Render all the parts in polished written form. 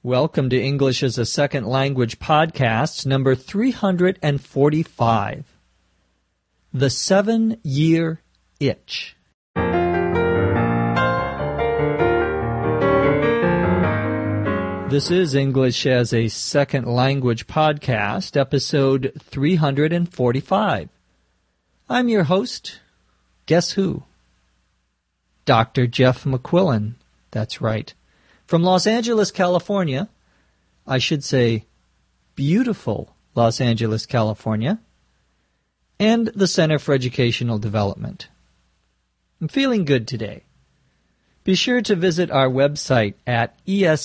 Welcome to English as a Second Language podcast, number 345. The 7-Year Itch. This is English as a Second Language podcast, episode 345. I'm your host. Guess who? Dr. Jeff McQuillan. That's right. From Los Angeles, California, I should say beautiful Los Angeles, California, and the Center for Educational Development. I'm feeling good today. Be sure to visit our website at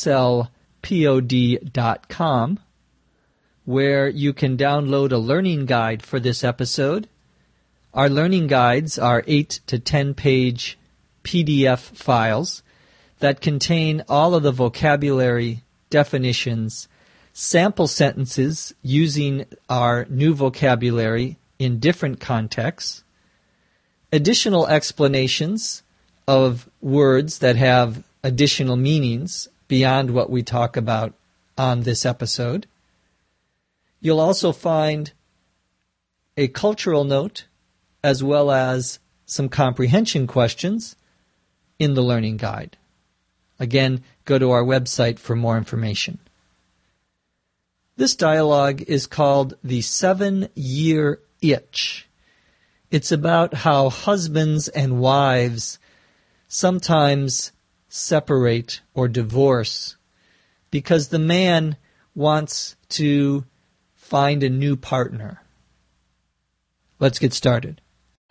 eslpod.com, where you can download a learning guide for this episode. Our learning guides are 8 to 10 page PDF files that contain all of the vocabulary, definitions, sample sentences using our new vocabulary in different contexts, additional explanations of words that have additional meanings beyond what we talk about on this episode. You'll also find a cultural note as well as some comprehension questions in the learning guide. Again, go to our website for more information. This dialogue is called The 7-Year Itch. It's about how husbands and wives sometimes separate or divorce because the man wants to find a new partner. Let's get started.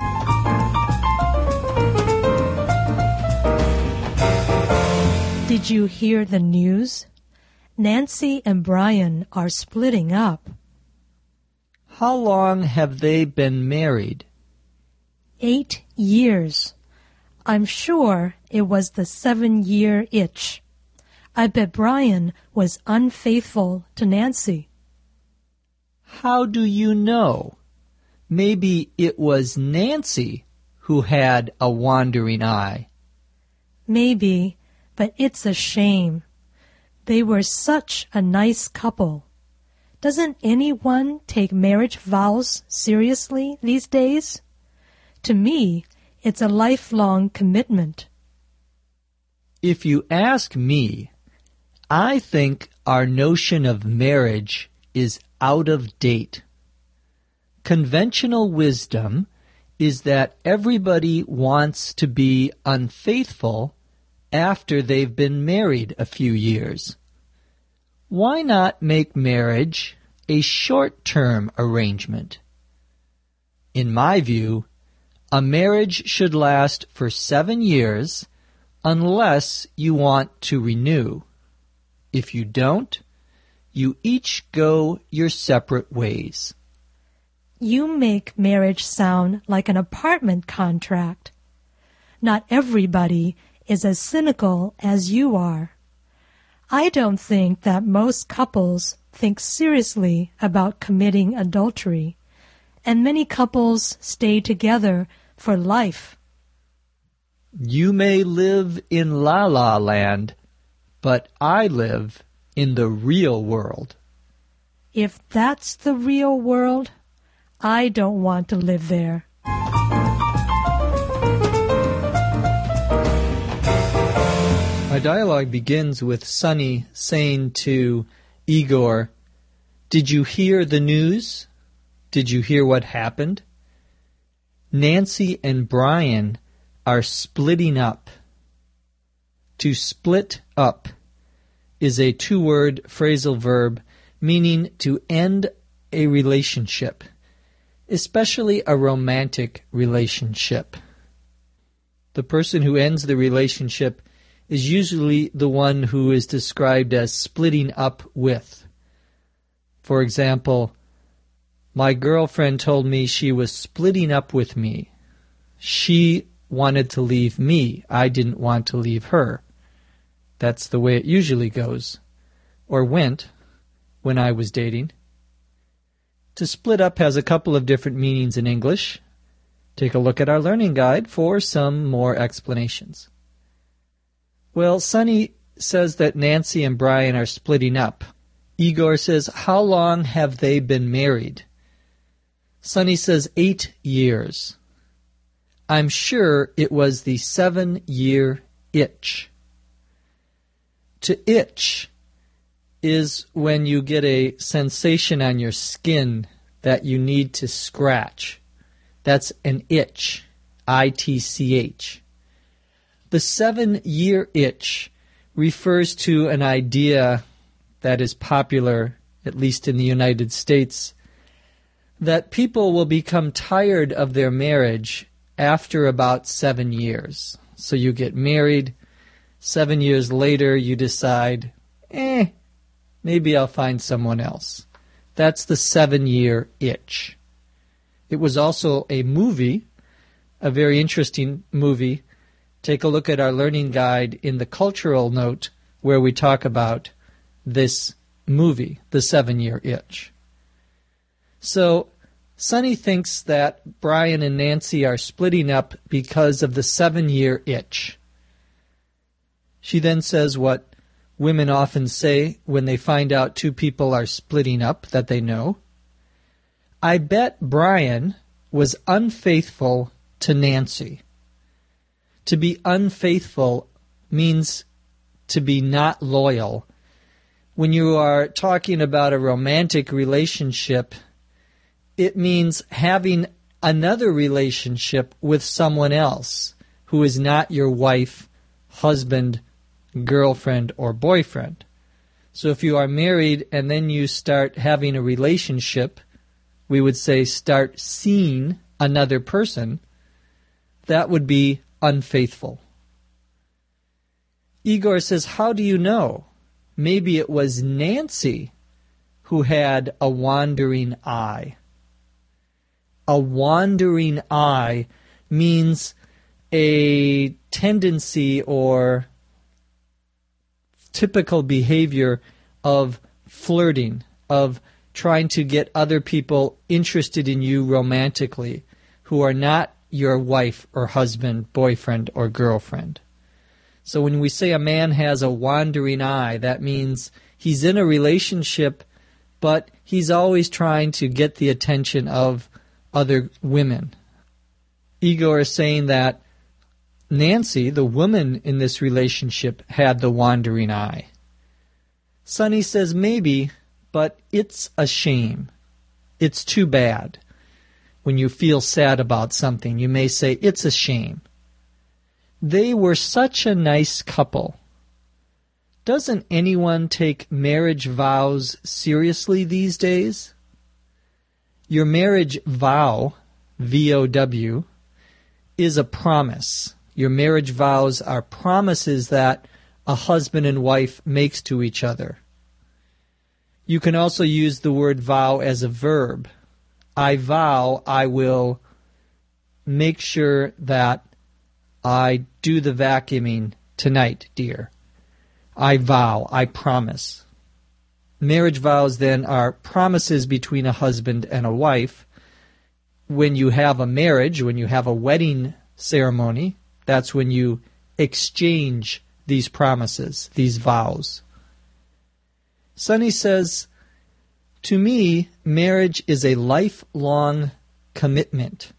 Did you hear the news? Nancy and Brian are splitting up. How long have they been married? 8 years. I'm sure it was the 7-year itch. I bet Brian was unfaithful to Nancy. How do you know? Maybe it was Nancy who had a wandering eye. Maybe. But it's a shame. They were such a nice couple. Doesn't anyone take marriage vows seriously these days? To me, it's a lifelong commitment. If you ask me, I think our notion of marriage is out of date. Conventional wisdom is that everybody wants to be unfaithful after they've been married a few years. Why not make marriage a short-term arrangement? In my view, a marriage should last for 7 years unless you want to renew. If you don't, you each go your separate ways. You make marriage sound like an apartment contract. Not everybody is as cynical as you are. I don't think that most couples think seriously about committing adultery, and many couples stay together for life. You may live in La La Land, but I live in the real world. If that's the real world, I don't want to live there. Our dialogue begins with Sonny saying to Igor, "Did you hear the news? Did you hear what happened? Nancy and Brian are splitting up." To split up is a 2-word phrasal verb meaning to end a relationship, especially a romantic relationship. The person who ends the relationship is usually the one who is described as splitting up with. For example, my girlfriend told me she was splitting up with me. She wanted to leave me. I didn't want to leave her. That's the way it usually goes, or went, when I was dating. To split up has a couple of different meanings in English. Take a look at our learning guide for some more explanations. Well, Sonny says that Nancy and Brian are splitting up. Igor says, how long have they been married? Sonny says, 8 years. I'm sure it was the 7-year itch. To itch is when you get a sensation on your skin that you need to scratch. That's an itch, I-T-C-H. The 7-year itch refers to an idea that is popular, at least in the United States, that people will become tired of their marriage after about 7 years. So you get married, 7 years later you decide, maybe I'll find someone else. That's the 7-year itch. It was also a movie, a very interesting movie. Take a look at our learning guide in the cultural note where we talk about this movie, The 7-Year Itch. So Sonny thinks that Brian and Nancy are splitting up because of the 7-year itch. She then says what women often say when they find out two people are splitting up that they know. I bet Brian was unfaithful to Nancy. To be unfaithful means to be not loyal. When you are talking about a romantic relationship, it means having another relationship with someone else who is not your wife, husband, girlfriend, or boyfriend. So if you are married and then you start having a relationship, we would say start seeing another person, that would be unfaithful. Igor says, how do you know? Maybe it was Nancy who had a wandering eye. A wandering eye means a tendency or typical behavior of flirting, of trying to get other people interested in you romantically who are not your wife or husband, boyfriend, or girlfriend. So when we say a man has a wandering eye, that means he's in a relationship, but he's always trying to get the attention of other women. Igor is saying that Nancy, the woman in this relationship, had the wandering eye. Sonny says maybe, but it's a shame. It's too bad. When you feel sad about something, you may say, it's a shame. They were such a nice couple. Doesn't anyone take marriage vows seriously these days? Your marriage vow, V-O-W, is a promise. Your marriage vows are promises that a husband and wife makes to each other. You can also use the word vow as a verb. I vow I will make sure that I do the vacuuming tonight, dear. I vow, I promise. Marriage vows then are promises between a husband and a wife. When you have a marriage, when you have a wedding ceremony, that's when you exchange these promises, these vows. Sonny says, to me, marriage is a lifelong commitment.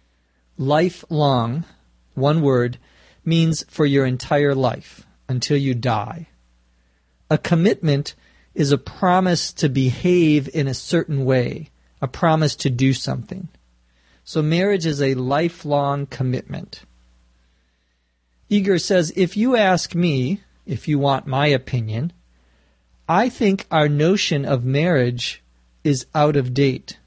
Lifelong, one word, means for your entire life, until you die. A commitment is a promise to behave in a certain way, a promise to do something. So marriage is a lifelong commitment. Igor says, if you ask me, if you want my opinion, I think our notion of marriage is out of date.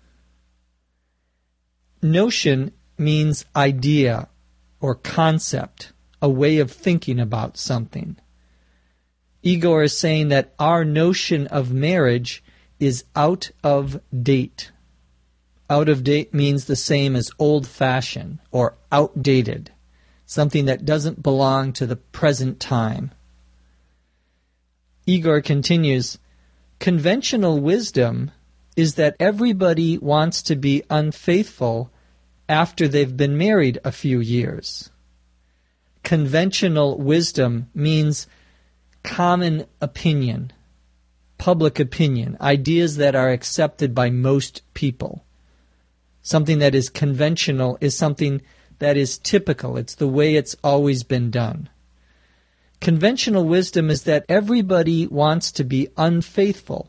Notion means idea or concept, a way of thinking about something. Igor is saying that our notion of marriage is out of date. Out of date means the same as old-fashioned or outdated, something that doesn't belong to the present time. Igor continues, conventional wisdom is that everybody wants to be unfaithful after they've been married a few years. Conventional wisdom means common opinion, public opinion, ideas that are accepted by most people. Something that is conventional is something that is typical. It's the way it's always been done. Conventional wisdom is that everybody wants to be unfaithful.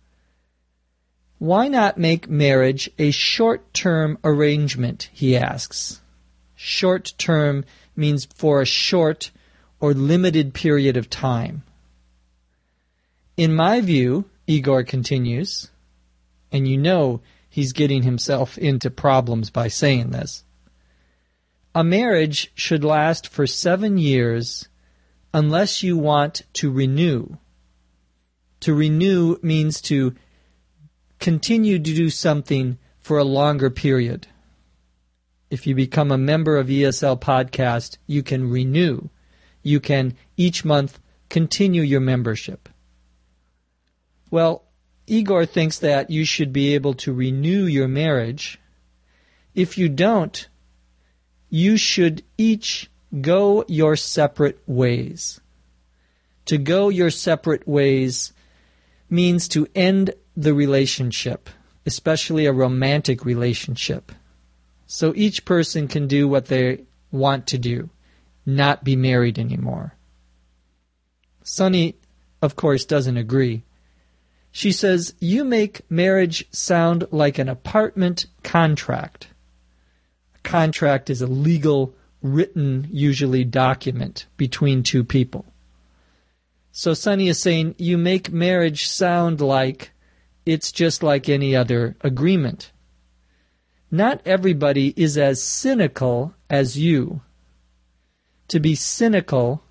Why not make marriage a short-term arrangement, he asks. Short-term means for a short or limited period of time. In my view, Igor continues, and you know he's getting himself into problems by saying this, a marriage should last for 7 years unless you want to renew. To renew means to continue to do something for a longer period. If you become a member of ESL Podcast, you can renew. You can each month continue your membership. Well, Igor thinks that you should be able to renew your marriage. If you don't, you should each go your separate ways. To go your separate ways means to end the relationship, especially a romantic relationship. So each person can do what they want to do, not be married anymore. Sunny, of course, doesn't agree. She says, you make marriage sound like an apartment contract. A contract is a legal, written, usually document between two people. So Sunny is saying, you make marriage sound like it's just like any other agreement. Not everybody is as cynical as you. To be cynical,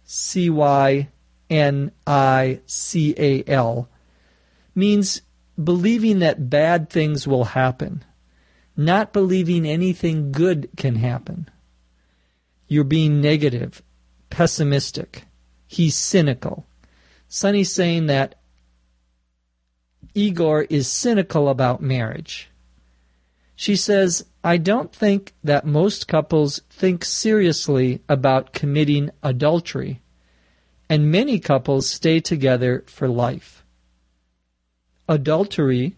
C-Y-N-I-C-A-L, means believing that bad things will happen, not believing anything good can happen. You're being negative, pessimistic. He's cynical. Sunny's saying that Igor is cynical about marriage. She says, I don't think that most couples think seriously about committing adultery, and many couples stay together for life. Adultery,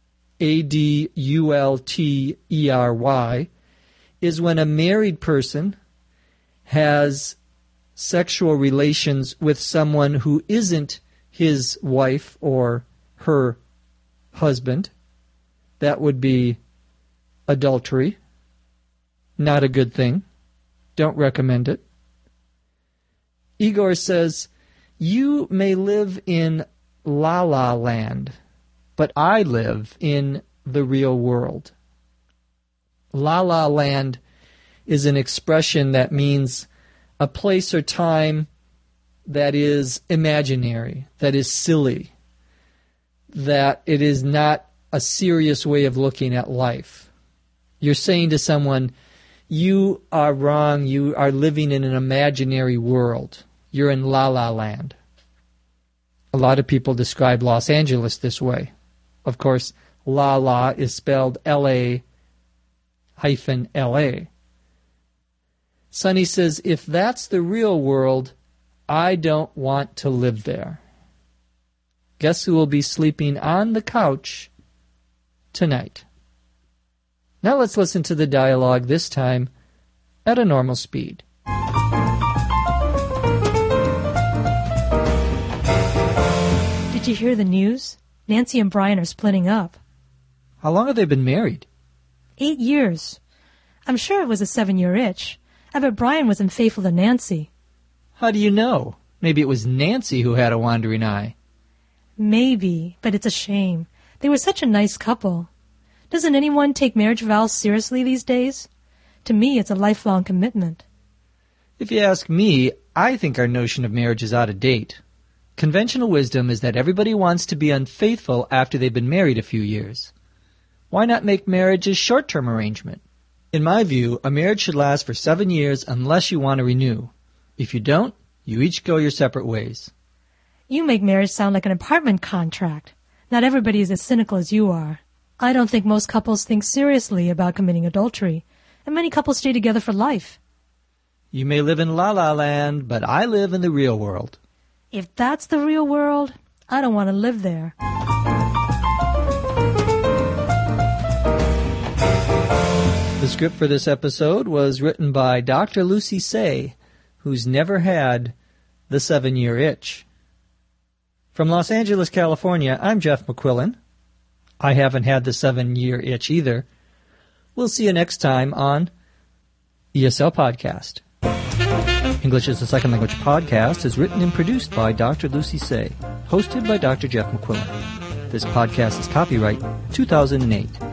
A-D-U-L-T-E-R-Y, is when a married person has sexual relations with someone who isn't his wife or her husband. That would be adultery. Not a good thing. Don't recommend it. Igor says, you may live in La La Land, but I live in the real world. La La Land is an expression that means a place or time that is imaginary, that is silly, that it is not a serious way of looking at life. You're saying to someone, you are wrong, you are living in an imaginary world. You're in La La Land. A lot of people describe Los Angeles this way. Of course, La La is spelled L-A-L-A. Sunny says, if that's the real world, I don't want to live there. Guess who will be sleeping on the couch tonight? Now let's listen to the dialogue, this time at a normal speed. Did you hear the news? Nancy and Brian are splitting up. How long have they been married? 8 years. I'm sure it was a 7-year itch. I bet Brian wasn't faithful to Nancy. How do you know? Maybe it was Nancy who had a wandering eye. Maybe, but it's a shame. They were such a nice couple. Doesn't anyone take marriage vows seriously these days? To me, it's a lifelong commitment. If you ask me, I think our notion of marriage is out of date. Conventional wisdom is that everybody wants to be unfaithful after they've been married a few years. Why not make marriage a short-term arrangement? In my view, a marriage should last for 7 years unless you want to renew. If you don't, you each go your separate ways. You make marriage sound like an apartment contract. Not everybody is as cynical as you are. I don't think most couples think seriously about committing adultery, and many couples stay together for life. You may live in La La Land, but I live in the real world. If that's the real world, I don't want to live there. The script for this episode was written by Dr. Lucy Tse, who's never had the 7-year itch. From Los Angeles, California, I'm Jeff McQuillan. I haven't had the 7-year itch either. We'll see you next time on ESL Podcast. English as a Second Language podcast is written and produced by Dr. Lucy Tse, hosted by Dr. Jeff McQuillan. This podcast is copyright 2008.